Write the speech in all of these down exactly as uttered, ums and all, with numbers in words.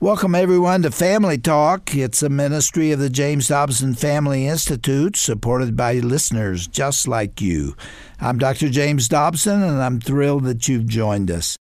Welcome, everyone, to Family Talk. It's a ministry of the James Dobson Family Institute, supported by listeners just like you. I'm Doctor James Dobson, and I'm thrilled that you've joined us.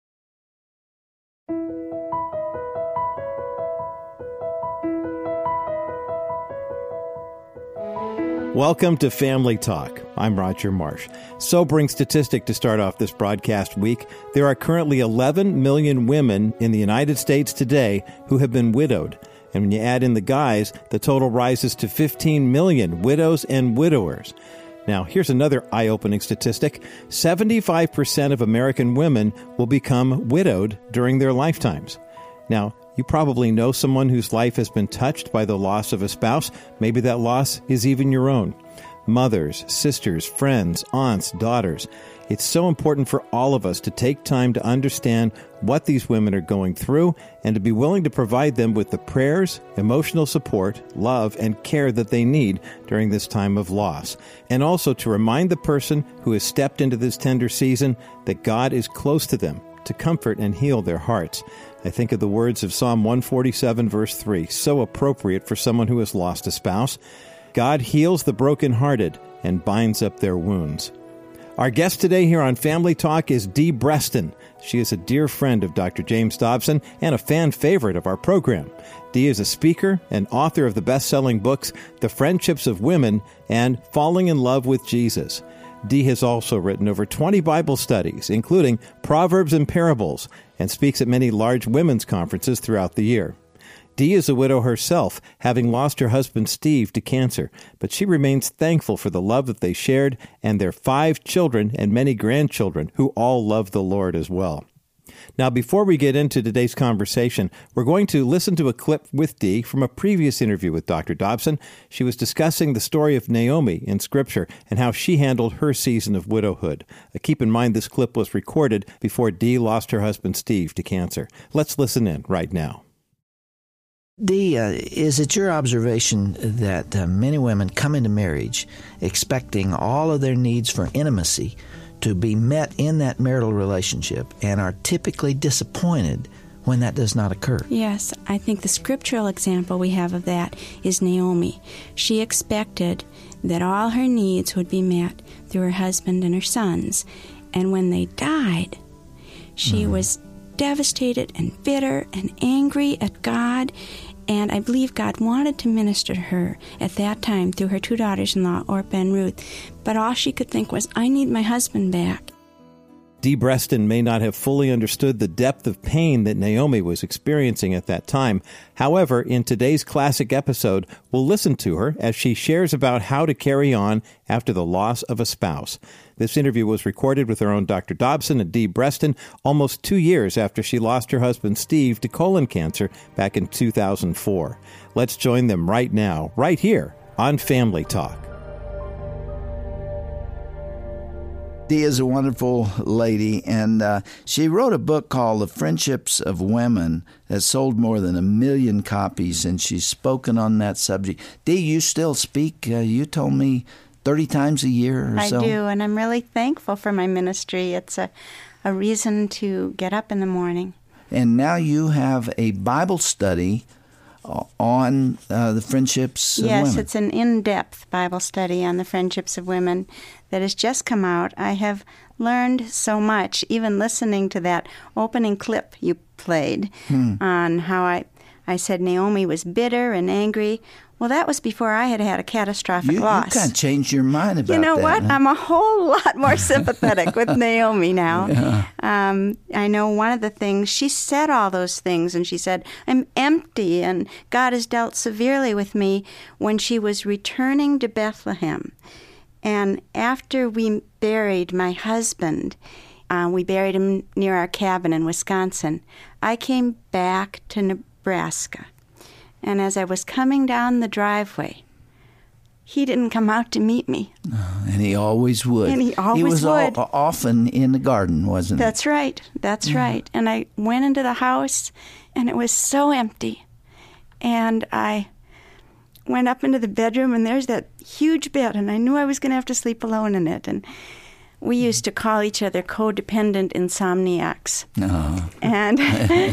Welcome to Family Talk. I'm Roger Marsh. Sobering statistic to start off this broadcast week. There are currently eleven million women in the United States today who have been widowed. And when you add in the guys, the total rises to fifteen million widows and widowers. Now, here's another eye-opening statistic. seventy-five percent of American women will become widowed during their lifetimes. Now, you probably know someone whose life has been touched by the loss of a spouse. Maybe that loss is even your own. Mothers, sisters, friends, aunts, daughters. It's so important for all of us to take time to understand what these women are going through and to be willing to provide them with the prayers, emotional support, love, and care that they need during this time of loss. And also to remind the person who has stepped into this tender season that God is close to them to comfort and heal their hearts. I think of the words of Psalm one forty-seven, verse three, so appropriate for someone who has lost a spouse. God heals the brokenhearted and binds up their wounds. Our guest today here on Family Talk is Dee Breston. She is a dear friend of Doctor James Dobson and a fan favorite of our program. Dee is a speaker and author of the best-selling books The Friendships of Women and Falling in Love with Jesus. Dee has also written over twenty Bible studies, including Proverbs and Parables, and speaks at many large women's conferences throughout the year. Dee is a widow herself, having lost her husband Steve to cancer, but she remains thankful for the love that they shared and their five children and many grandchildren who all love the Lord as well. Now, before we get into today's conversation, we're going to listen to a clip with Dee from a previous interview with Doctor Dobson. She was discussing the story of Naomi in Scripture and how she handled her season of widowhood. Uh, keep in mind this clip was recorded before Dee lost her husband Steve to cancer. Let's listen in right now. Dee, uh, is it your observation that uh, many women come into marriage expecting all of their needs for intimacy to be met in that marital relationship and are typically disappointed when that does not occur? Yes, I think the scriptural example we have of that is Naomi. She expected that all her needs would be met through her husband and her sons. And when they died, she mm. was devastated and bitter and angry at God. And I believe God wanted to minister to her at that time through her two daughters-in-law, Orpah and Ruth. But all she could think was, I need my husband back. Dee Breston may not have fully understood the depth of pain that Naomi was experiencing at that time. However, in today's classic episode, we'll listen to her as she shares about how to carry on after the loss of a spouse. This interview was recorded with our own Doctor Dobson and Dee Breston almost two years after she lost her husband Steve to colon cancer back in two thousand four. Let's join them right now, right here on Family Talk. Dee is a wonderful lady, and uh, she wrote a book called The Friendships of Women that sold more than a million copies, and she's spoken on that subject. Dee, you still speak, uh, you told me, thirty times a year or I so? I do, and I'm really thankful for my ministry. It's a, a reason to get up in the morning. And now you have a Bible study on uh, the friendships of yes, women. Yes, it's an in-depth Bible study on the friendships of women that has just come out. I have learned so much, even listening to that opening clip you played hmm. on how I, I said Naomi was bitter and angry. Well, that was before I had had a catastrophic you, loss. You kind of changed your mind about that. You know that, what? Huh? I'm a whole lot more sympathetic with Naomi now. Yeah. Um, I know one of the things, she said all those things, and she said, I'm empty, and God has dealt severely with me when she was returning to Bethlehem. And after we buried my husband, uh, we buried him near our cabin in Wisconsin, I came back to Nebraska. And as I was coming down the driveway, he didn't come out to meet me. Oh, and he always would. And he always he was would. All, often in the garden, wasn't he? That's right. That's yeah. right. And I went into the house, and it was so empty. And I went up into the bedroom, and there's that huge bed, and I knew I was going to have to sleep alone in it. And we used to call each other codependent insomniacs. Oh. And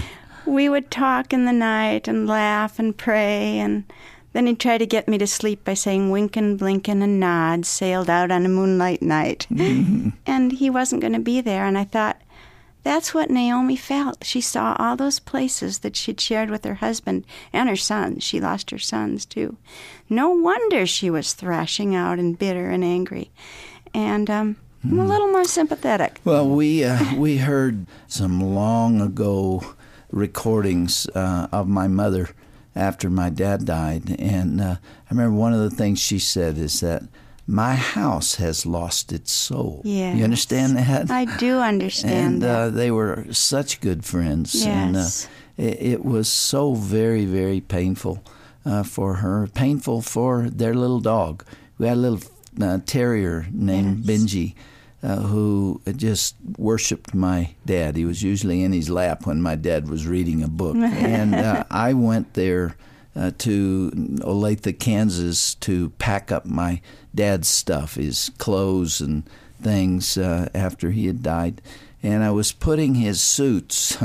we would talk in the night and laugh and pray, and then he'd try to get me to sleep by saying winkin', blinkin', and nod, sailed out on a moonlight night. Mm-hmm. And he wasn't going to be there, and I thought, that's what Naomi felt. She saw all those places that she'd shared with her husband and her sons. She lost her sons, too. No wonder she was thrashing out and bitter and angry. And um, mm. I'm a little more sympathetic. Well, we uh, we heard some long ago recordings uh, of my mother after my dad died. And uh, I remember one of the things she said is that my house has lost its soul. Yes. You understand that? I do understand and, that. And uh, they were such good friends. Yes. And uh, it, it was so very, very painful uh, for her. Painful for their little dog. We had a little uh, terrier named yes. Benji uh, who just worshipped my dad. He was usually in his lap when my dad was reading a book. And uh, I went there Uh, to Olathe, Kansas, to pack up my dad's stuff, his clothes and things, uh, after he had died. And I was putting his suits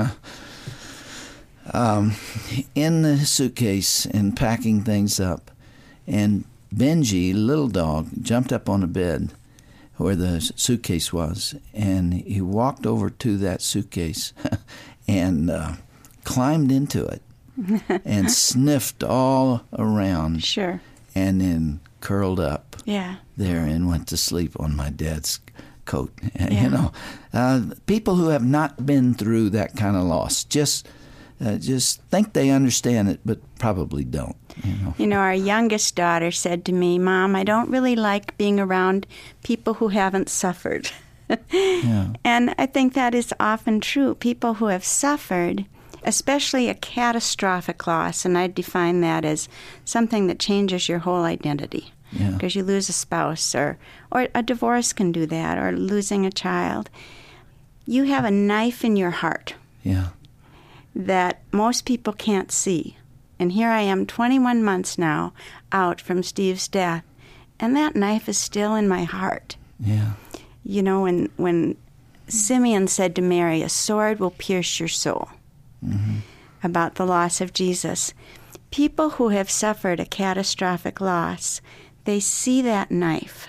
um, in the suitcase and packing things up. And Benji, little dog, jumped up on the bed where the suitcase was, and he walked over to that suitcase and uh, climbed into it. And sniffed all around. Sure. And then curled up yeah. there and went to sleep on my dad's coat. Yeah. You know, uh, people who have not been through that kind of loss just uh, just think they understand it, but probably don't. You know? You know, our youngest daughter said to me, Mom, I don't really like being around people who haven't suffered. Yeah. And I think that is often true. People who have suffered, especially a catastrophic loss, and I define that as something that changes your whole identity. Because yeah. you lose a spouse, or, or a divorce can do that, or losing a child. You have a knife in your heart yeah. that most people can't see. And here I am, twenty-one months now, out from Steve's death, and that knife is still in my heart. Yeah. You know, when, when Simeon said to Mary, a sword will pierce your soul. Mm-hmm. About the loss of Jesus. People who have suffered a catastrophic loss, they see that knife,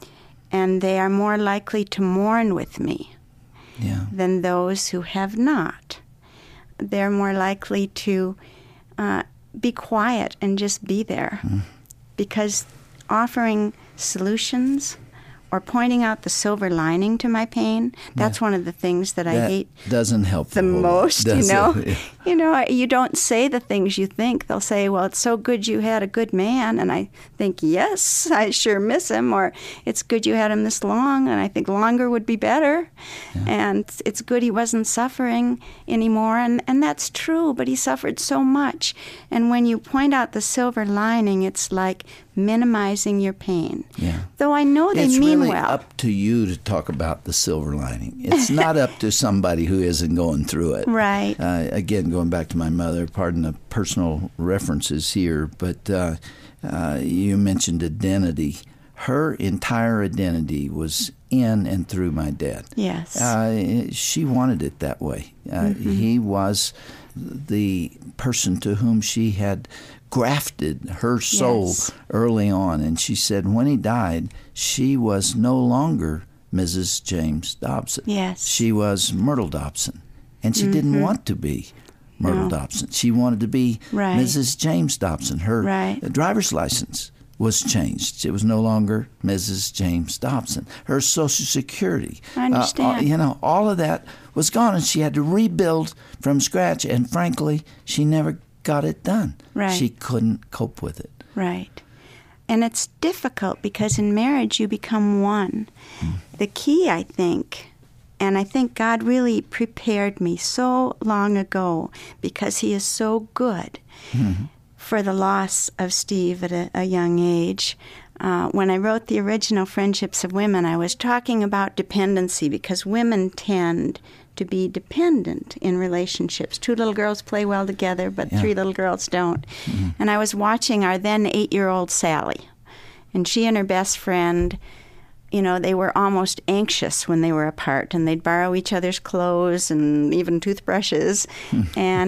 and they are more likely to mourn with me yeah. than those who have not. They're more likely to uh, be quiet and just be there, mm. because offering solutions or pointing out the silver lining to my pain, that's yeah. one of the things that, that I hate doesn't help the most, lot, you know. Yeah. You know, you don't say the things you think. They'll say, well, it's so good you had a good man. And I think, yes, I sure miss him. Or it's good you had him this long, and I think longer would be better. Yeah. And it's good he wasn't suffering anymore. And, and that's true, but he suffered so much. And when you point out the silver lining, it's like minimizing your pain. Yeah. Though I know they it's mean really well. It's up to you to talk about the silver lining. It's not up to somebody who isn't going through it. Right. Uh, again, going back to my mother, pardon the personal references here, but uh, uh, you mentioned identity. Her entire identity was in and through my dad. Yes. Uh, she wanted it that way. Uh, mm-hmm. He was the person to whom she had grafted her soul yes. early on. And she said when he died, she was no longer Missus James Dobson. Yes. She was Myrtle Dobson. And she mm-hmm. didn't want to be Myrtle no. Dobson. She wanted to be right. Missus James Dobson. Her right. driver's license was changed. It was no longer Missus James Dobson. Her Social Security. I understand. Uh, you know, all of that was gone, and she had to rebuild from scratch. And frankly, she never got it done. Right. She couldn't cope with it. Right. And it's difficult because in marriage you become one. Mm. The key, I think, and I think God really prepared me so long ago because he is so good mm-hmm. for the loss of Steve at a, a young age. Uh, when I wrote the original Friendships of Women, I was talking about dependency because women tend to be dependent in relationships. Two little girls play well together, but yeah. three little girls don't. Mm-hmm. And I was watching our then eight-year-old Sally, and she and her best friend, you know, they were almost anxious when they were apart, and they'd borrow each other's clothes and even toothbrushes. and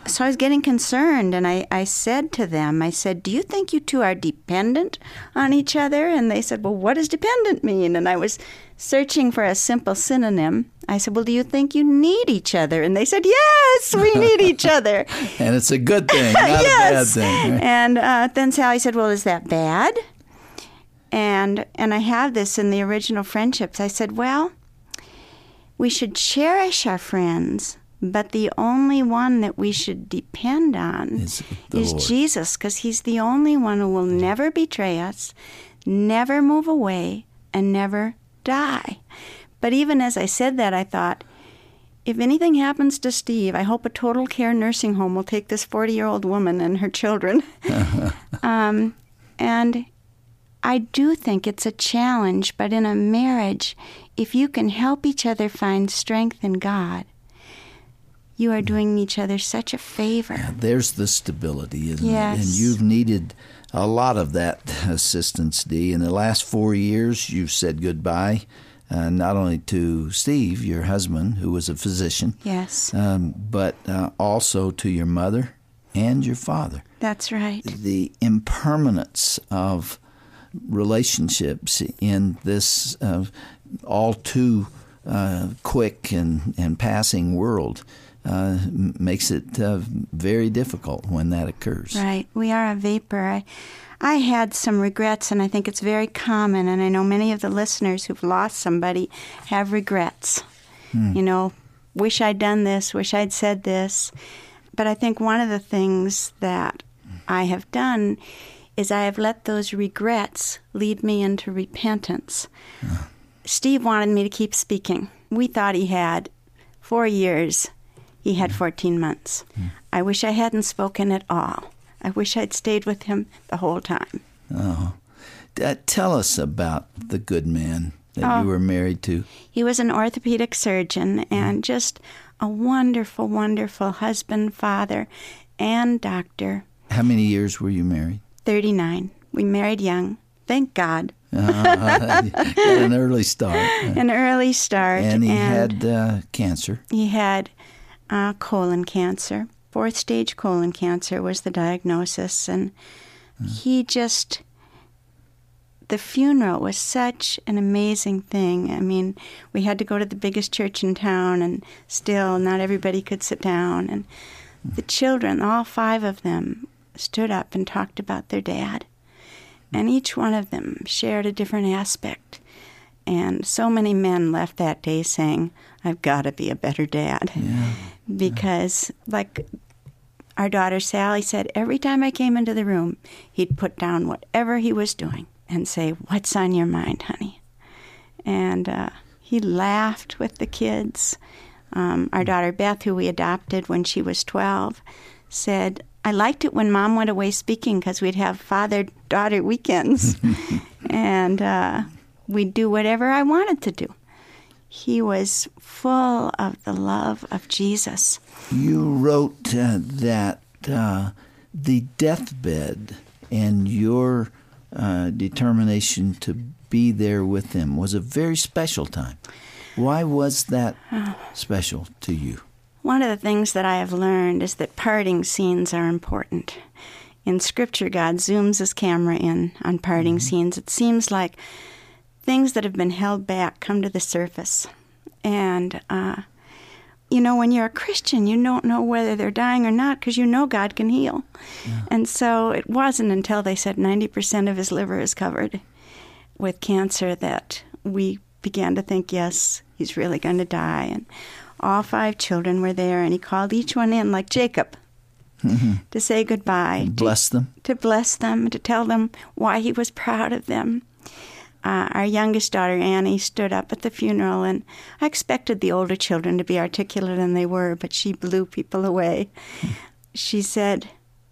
so I was getting concerned, and I, I said to them, I said, do you think you two are dependent on each other? And they said, well, what does dependent mean? And I was searching for a simple synonym. I said, well, do you think you need each other? And they said, yes, we need each other. And it's a good thing, not yes. a bad thing. Right? And uh, then Sally said, well, is that bad? And and I have this in the original Friendships. I said, well, we should cherish our friends, but the only one that we should depend on is, is Jesus, because he's the only one who will never betray us, never move away, and never die. But even as I said that, I thought, if anything happens to Steve, I hope a total care nursing home will take this forty-year-old woman and her children. um, and I do think it's a challenge, but in a marriage, if you can help each other find strength in God, you are doing each other such a favor. Yeah, there's the stability, isn't yes. it? And you've needed a lot of that assistance, Dee. In the last four years, you've said goodbye, uh, not only to Steve, your husband, who was a physician, yes, um, but uh, also to your mother and your father. That's right. The impermanence of relationships in this uh, all too uh, quick and, and passing world uh, makes it uh, very difficult when that occurs. Right. We are a vapor. I, I had some regrets, and I think it's very common, and I know many of the listeners who've lost somebody have regrets. Hmm. You know, wish I'd done this, wish I'd said this. But I think one of the things that I have done is I have let those regrets lead me into repentance. Uh. Steve wanted me to keep speaking. We thought he had four years. He had fourteen months. Mm. I wish I hadn't spoken at all. I wish I'd stayed with him the whole time. Oh. Uh, tell us about the good man that oh. you were married to. He was an orthopedic surgeon and just a wonderful, wonderful husband, father, and doctor. How many years were you married? thirty-nine. We married young. Thank God. uh, got an early start. An early start. And he and had uh, cancer. He had uh, colon cancer. Fourth stage colon cancer was the diagnosis. And uh. he just, the funeral was such an amazing thing. I mean, we had to go to the biggest church in town, and still not everybody could sit down. And uh. the children, all five of them, stood up and talked about their dad. And each one of them shared a different aspect. And so many men left that day saying, I've got to be a better dad. Yeah. Because, like our daughter Sally said, every time I came into the room, he'd put down whatever he was doing and say, what's on your mind, honey? And uh, he laughed with the kids. Um, our daughter Beth, who we adopted when she was twelve, said, I liked it when Mom went away speaking because we'd have father-daughter weekends. and uh, we'd do whatever I wanted to do. He was full of the love of Jesus. You wrote uh, that uh, the deathbed and your uh, determination to be there with him was a very special time. Why was that special to you? One of the things that I have learned is that parting scenes are important. In Scripture, God zooms his camera in on parting mm-hmm. scenes. It seems like things that have been held back come to the surface. And, uh, you know, when you're a Christian, you don't know whether they're dying or not because you know God can heal. Yeah. And so it wasn't until they said ninety percent of his liver is covered with cancer that we began to think, yes, he's really going to die. And all five children were there, and he called each one in, like Jacob, mm-hmm. to say goodbye. And bless to, them. To bless them, to tell them why he was proud of them. Uh, our youngest daughter, Annie, stood up at the funeral, and I expected the older children to be articulate, and they were, but she blew people away. Mm. She said,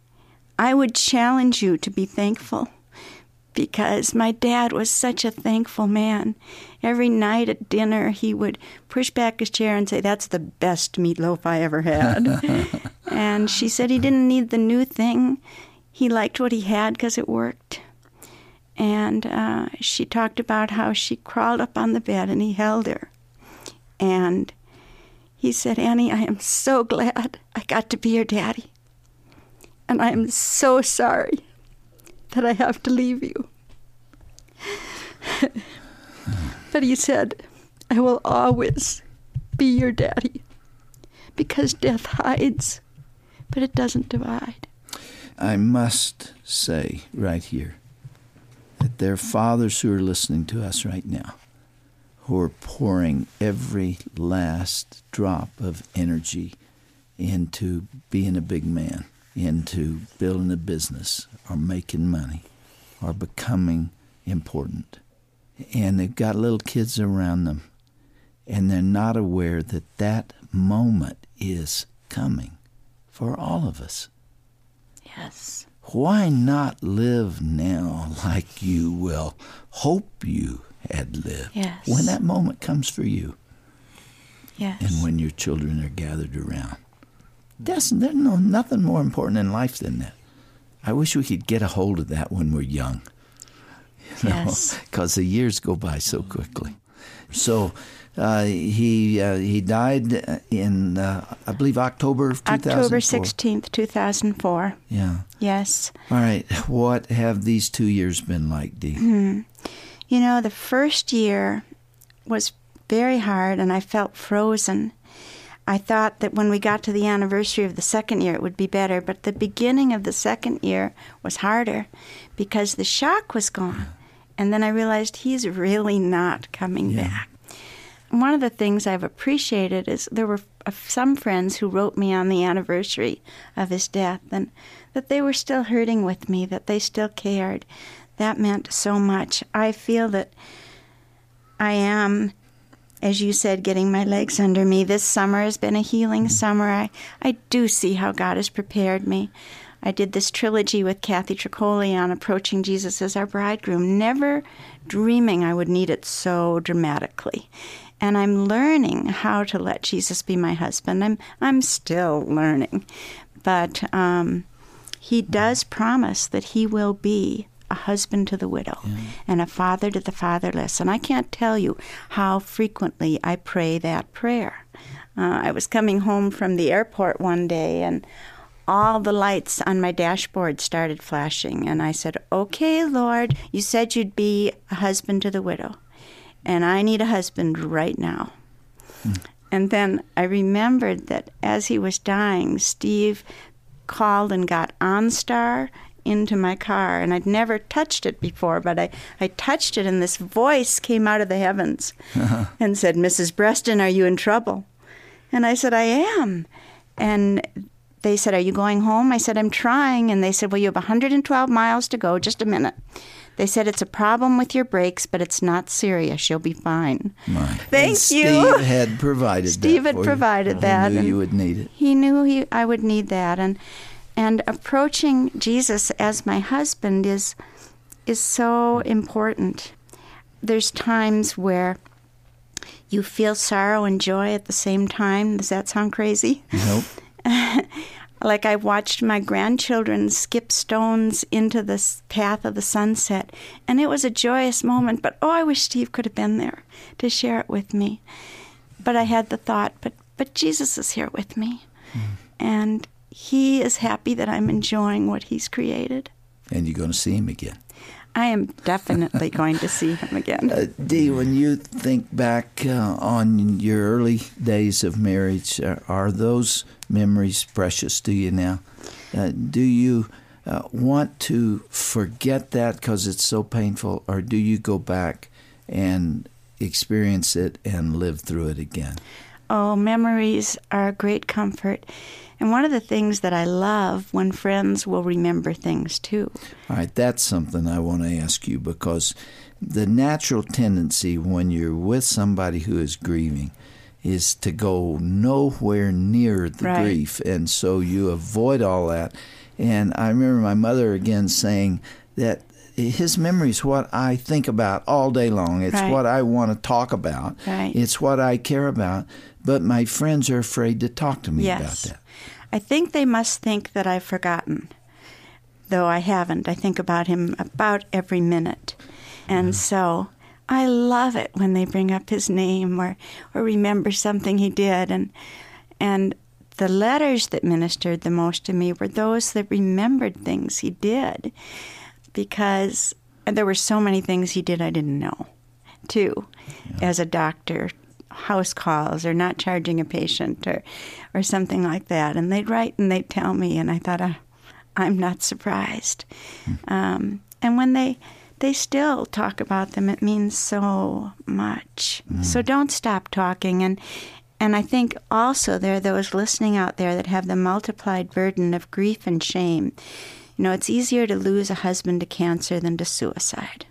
I would challenge you to be thankful, because my dad was such a thankful man. Every night at dinner, he would push back his chair and say, that's the best meatloaf I ever had. And she said he didn't need the new thing. He liked what he had because it worked. And uh, she talked about how she crawled up on the bed and he held her. And he he said, Annie, I am so glad I got to be your daddy. And I am so sorry that I have to leave you. But he said, I will always be your daddy, because death hides, but it doesn't divide. I must say right here that there are fathers who are listening to us right now who are pouring every last drop of energy into being a big man, into building a business or making money or becoming important. And they've got little kids around them, and they're not aware that that moment is coming for all of us. Yes. Why not live now like you will hope you had lived Yes. when that moment comes for you? Yes. And when your children are gathered around. There's, there's no, nothing more important in life than that. I wish we could get a hold of that when we're young. You know, Yes. because the years go by so quickly. So uh, he uh, he died in, uh, I believe, October of two thousand four. October sixteenth, two thousand four. Yeah. Yes. All right. What have these two years been like, Dee? Hmm. You know, the first year was very hard, and I felt frozen. I thought that when we got to the anniversary of the second year, it would be better. But the beginning of the second year was harder because the shock was gone. And then I realized he's really not coming Yeah. back. And one of the things I've appreciated is there were some friends who wrote me on the anniversary of his death, and that they were still hurting with me, that they still cared. That meant so much. I feel that I am, as you said, getting my legs under me. This summer has been a healing summer. I, I do see how God has prepared me. I did this trilogy with Kathy Tricoli on approaching Jesus as our bridegroom, never dreaming I would need it so dramatically. And I'm learning how to let Jesus be my husband. I'm I'm still learning. But um, he does promise that he will be a husband to the widow yeah. and a father to the fatherless. And I can't tell you how frequently I pray that prayer. Uh, I was coming home from the airport one day, and all the lights on my dashboard started flashing. And I said, okay, Lord, you said you'd be a husband to the widow, and I need a husband right now. Mm. And then I remembered that as he was dying, Steve called and got OnStar into my car, and I'd never touched it before, but I, I touched it, and this voice came out of the heavens uh-huh. and said, Missus Breston, are you in trouble? And I said, I am. And they said, are you going home? I said, I'm trying. And they said, well, you have one hundred twelve miles to go. Just a minute. They said, it's a problem with your brakes, but it's not serious. You'll be fine. My. Thank and you. Steve had provided Steve that had provided you. that. He knew you would need it. He knew he, I would need that. And and approaching Jesus as my husband is is so important. There's times where you feel sorrow and joy at the same time. Does that sound crazy? Nope. Like I watched my grandchildren skip stones into the path of the sunset, and it was a joyous moment, but oh, I wish Steve could have been there to share it with me. But I had the thought, but but Jesus is here with me, mm. and he is happy that I'm enjoying what he's created. And you're going to see him again. I am definitely going to see him again. Uh, Dee, when you think back uh, on your early days of marriage, are, are those memories precious to you now? Uh, do you uh, want to forget that because it's so painful, or do you go back and experience it and live through it again? Oh, memories are a great comfort. And one of the things that I love when friends will remember things, too. All right, that's something I want to ask you, because the natural tendency when you're with somebody who is grieving is to go nowhere near the right. grief, and so you avoid all that. And I remember my mother again saying that his memory is what I think about all day long. It's right. what I want to talk about. Right. It's what I care about. But my friends are afraid to talk to me yes. about that. I think they must think that I've forgotten, though I haven't. I think about him about every minute. And mm. so I love it when they bring up his name or, or remember something he did. And and the letters that ministered the most to me were those that remembered things he did, because there were so many things he did I didn't know, too, yeah. as a doctor. House calls or not charging a patient or or something like that. And they'd write and they'd tell me, and I thought, uh, I'm not surprised. Mm. Um, and when they they still talk about them, it means so much. Mm. So don't stop talking. And and I think also there are those listening out there that have the multiplied burden of grief and shame. You know, it's easier to lose a husband to cancer than to suicide,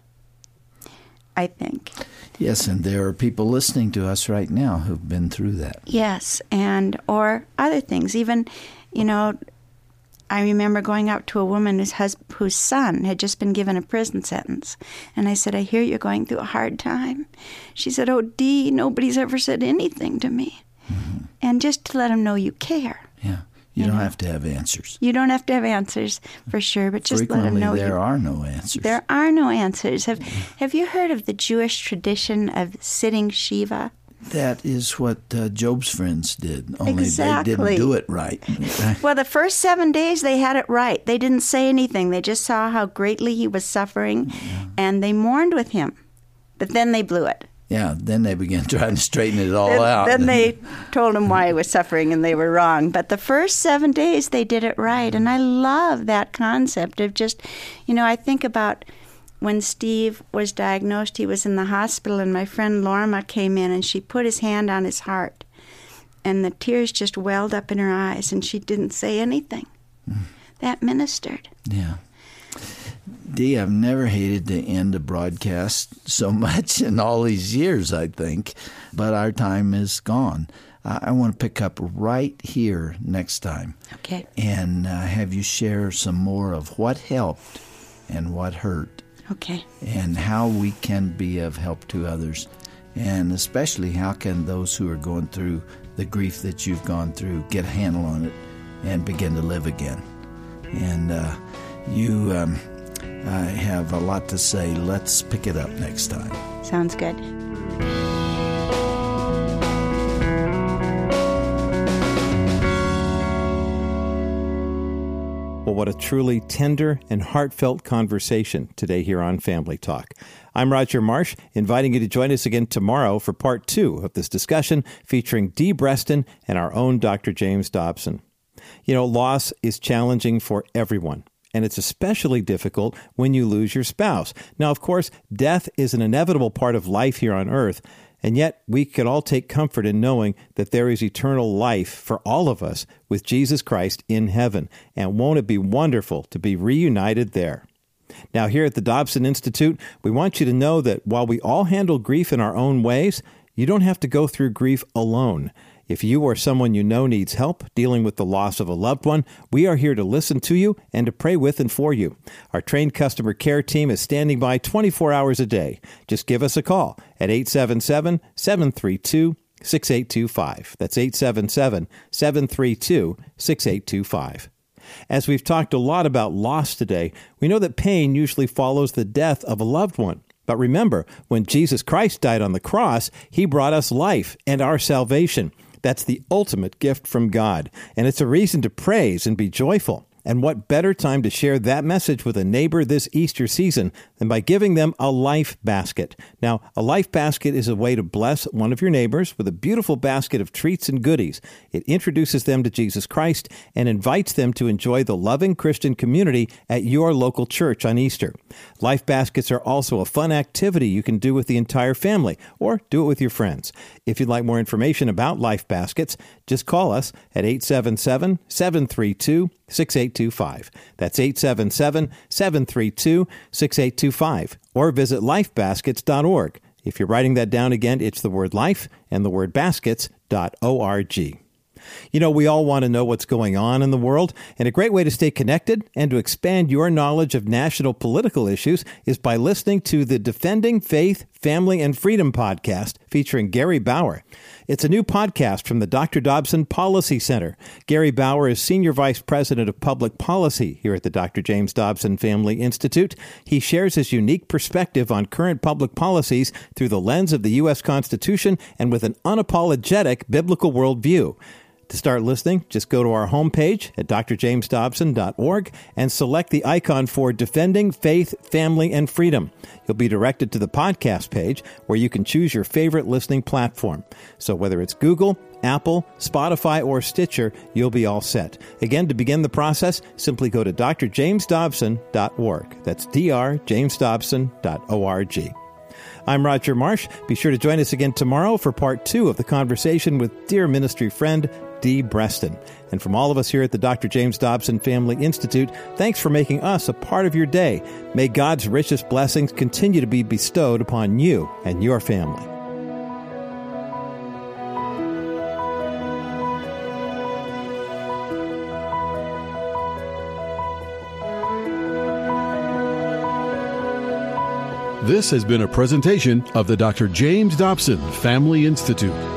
I think. Yes, and there are people listening to us right now who've been through that. Yes, and or other things. Even, you know, I remember going out to a woman whose hus- whose son had just been given a prison sentence. And I said, I hear you're going through a hard time. She said, oh, Dee, nobody's ever said anything to me. Mm-hmm. And just to let them know you care. Yeah. You, you don't know? have to have answers. You don't have to have answers, for sure, but just Frequently, let them know there you, are no answers. There are no answers. Have Have you heard of the Jewish tradition of sitting Shiva? That is what uh, Job's friends did, only exactly. they didn't do it right. Well, the first seven days they had it right. They didn't say anything. They just saw how greatly he was suffering, yeah. and they mourned with him. But then they blew it. Yeah, then they began trying to straighten it all then, out. Then they told him why he was suffering, and they were wrong. But the first seven days, they did it right. And I love that concept of just, you know, I think about when Steve was diagnosed, he was in the hospital, and my friend Lorma came in, and she put his hand on his heart. And the tears just welled up in her eyes, and she didn't say anything. Mm. That ministered. Yeah. Dee, I've never hated to end a broadcast so much in all these years, I think, but our time is gone. Uh, I want to pick up right here next time. Okay. And uh, have you share some more of what helped and what hurt. Okay. And how we can be of help to others. And especially how can those who are going through the grief that you've gone through get a handle on it and begin to live again. And uh, you... Um, I have a lot to say. Let's pick it up next time. Sounds good. Well, what a truly tender and heartfelt conversation today here on Family Talk. I'm Roger Marsh, inviting you to join us again tomorrow for part two of this discussion featuring Dee Breston and our own Doctor James Dobson. You know, loss is challenging for everyone. And it's especially difficult when you lose your spouse. Now, of course, death is an inevitable part of life here on earth, and yet we could all take comfort in knowing that there is eternal life for all of us with Jesus Christ in heaven. And won't it be wonderful to be reunited there? Now, here at the Dobson Institute, we want you to know that while we all handle grief in our own ways, you don't have to go through grief alone. If you or someone you know needs help dealing with the loss of a loved one, we are here to listen to you and to pray with and for you. Our trained customer care team is standing by twenty-four hours a day. Just give us a call at eight seven seven, seven three two, six eight two five. That's eight seven seven, seven three two, six eight two five. As we've talked a lot about loss today, we know that pain usually follows the death of a loved one. But remember, when Jesus Christ died on the cross, he brought us life and our salvation. That's the ultimate gift from God, and it's a reason to praise and be joyful. And what better time to share that message with a neighbor this Easter season than by giving them a life basket. Now, a life basket is a way to bless one of your neighbors with a beautiful basket of treats and goodies. It introduces them to Jesus Christ and invites them to enjoy the loving Christian community at your local church on Easter. Life baskets are also a fun activity you can do with the entire family or do it with your friends. If you'd like more information about life baskets, just call us at eight seven seven, seven three two, six eight two five. That's eight seven seven, seven three two, six eight two five. Or visit life baskets dot org. If you're writing that down again, it's the word life and the word baskets dot org. You know, we all want to know what's going on in the world, and a great way to stay connected and to expand your knowledge of national political issues is by listening to the Defending Faith, Family, and Freedom podcast featuring Gary Bauer. It's a new podcast from the Doctor Dobson Policy Center. Gary Bauer is Senior Vice President of Public Policy here at the Doctor James Dobson Family Institute. He shares his unique perspective on current public policies through the lens of the U S Constitution and with an unapologetic biblical worldview. To start listening, just go to our homepage at d r james dobson dot org and select the icon for Defending Faith, Family, and Freedom. You'll be directed to the podcast page where you can choose your favorite listening platform. So whether it's Google, Apple, Spotify, or Stitcher, you'll be all set. Again, to begin the process, simply go to d r james dobson dot org. That's d r james dobson dot org. I'm Roger Marsh. Be sure to join us again tomorrow for part two of the conversation with dear ministry friend Dee Breston. And from all of us here at the Doctor James Dobson Family Institute, thanks for making us a part of your day. May God's richest blessings continue to be bestowed upon you and your family. This has been a presentation of the Doctor James Dobson Family Institute.